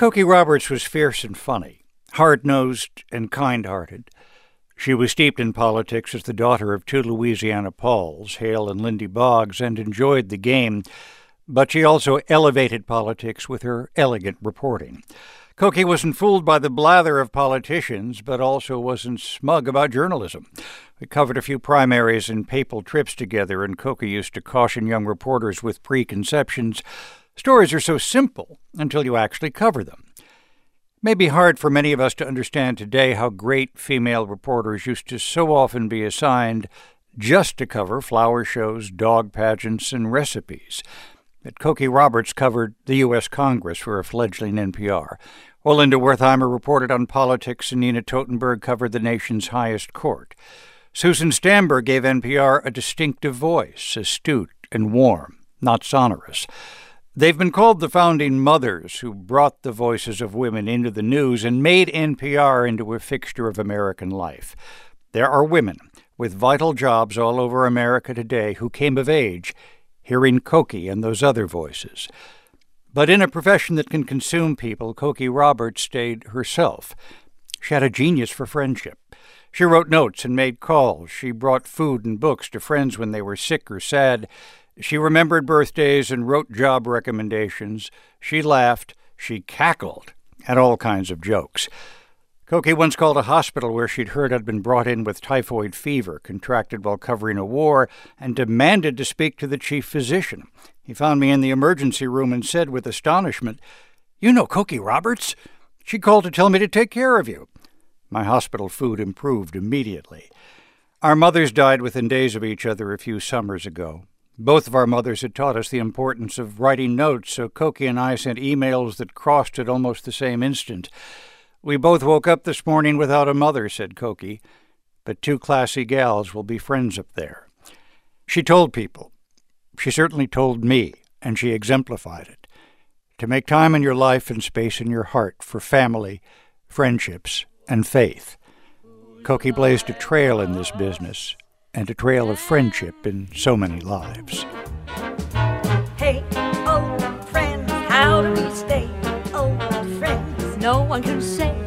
Cokie Roberts was fierce and funny, hard-nosed and kind-hearted. She was steeped in politics as the daughter of two Louisiana Pauls, Hale and Lindy Boggs, and enjoyed the game, but she also elevated politics with her elegant reporting. Cokie wasn't fooled by the blather of politicians, but also wasn't smug about journalism. We covered a few primaries and papal trips together, and Cokie used to caution young reporters with preconceptions. Stories are so simple until you actually cover them. It may be hard for many of us to understand today how great female reporters used to so often be assigned just to cover flower shows, dog pageants, and recipes. But Cokie Roberts covered the U.S. Congress for a fledgling NPR, while Linda Wertheimer reported on politics and Nina Totenberg covered the nation's highest court. Susan Stamberg gave NPR a distinctive voice, astute and warm, not sonorous. They've been called the founding mothers who brought the voices of women into the news and made NPR into a fixture of American life. There are women with vital jobs all over America today who came of age hearing Cokie and those other voices. But in a profession that can consume people, Cokie Roberts stayed herself. She had a genius for friendship. She wrote notes and made calls. She brought food and books to friends when they were sick or sad. She remembered birthdays and wrote job recommendations. She laughed. She cackled at all kinds of jokes. Cokie once called a hospital where she'd heard had been brought in with typhoid fever, contracted while covering a war, and demanded to speak to the chief physician. He found me in the emergency room and said with astonishment, "You know Cokie Roberts? She called to tell me to take care of you." My hospital food improved immediately. Our mothers died within days of each other a few summers ago. Both of our mothers had taught us the importance of writing notes, so Cokie and I sent emails that crossed at almost the same instant. "We both woke up this morning without a mother," said Cokie, "but two classy gals will be friends up there." She told people. She certainly told me, and she exemplified it. To make time in your life and space in your heart for family, friendships, and faith. Cokie blazed a trail in this business, and a trail of friendship in so many lives. Hey, old friends, how do we stay? Old friends, no one can say